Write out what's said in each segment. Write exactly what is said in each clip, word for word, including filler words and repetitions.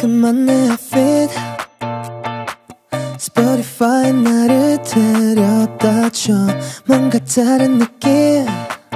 그만 내 outfit Spotify 나를 데려다 줘 뭔가 다른 느낌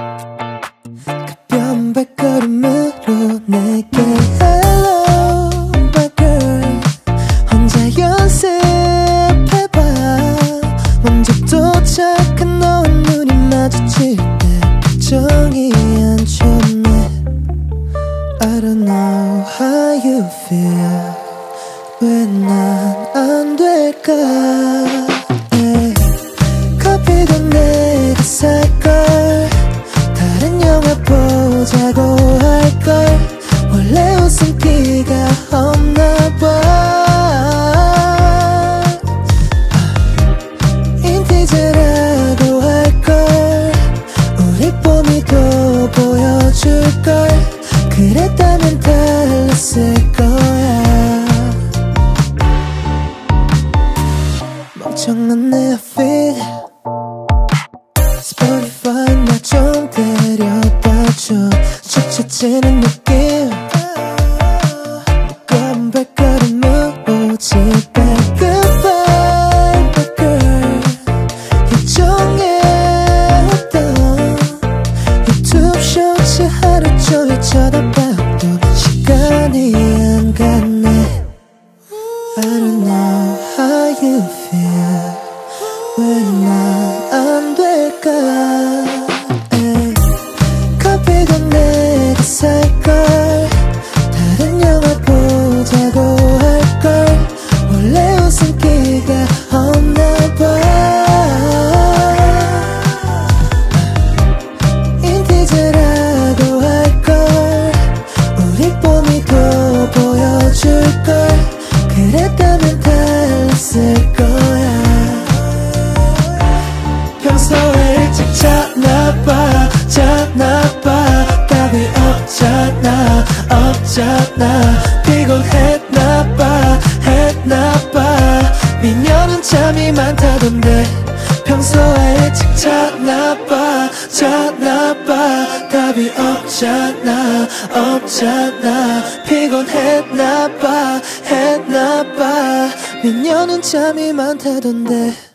가벼운 발걸음으로 내게 Hello my girl 혼자 연습해봐 먼저 도착한 너와 눈이 마주칠 때 표정이 안 좋네 I don't know how you feel 왜 난 안 될까 yeah. 커피도 내가 살걸 다른 영화 보자고 할걸 원래 웃음기가 없나봐 인티제라고 할걸 우리 봄이도 보여줄걸 그랬다면 달랐을 거야 멍청한 내 outfit Spotify 나 좀 데려다줘 축축치는 느낌 무거운 발걸음으로 집에 Goodbye my girl 일종의 어떤 유튜브 쇼츠 하루 종일 쳐다봐도 시간이 안 갔네 I don't know how you feel 왜 난 안 될까 에이. 커피도 내가 살걸 다른 영화 보자고 할걸 원래 웃음기가 없나봐 인티제라고 할걸 우리 봄이도 보여줄걸 그랬다면 달랐을 거야 평소에 일찍 자나봐 자나봐 답이 없잖아 없잖아 피곤했나봐 했나봐 미녀는 잠이 많다던데 평소에 일찍 자나봐 자나봐 답이 없잖아 없잖아 피곤했나봐 했나봐 미녀는 잠이 많다던데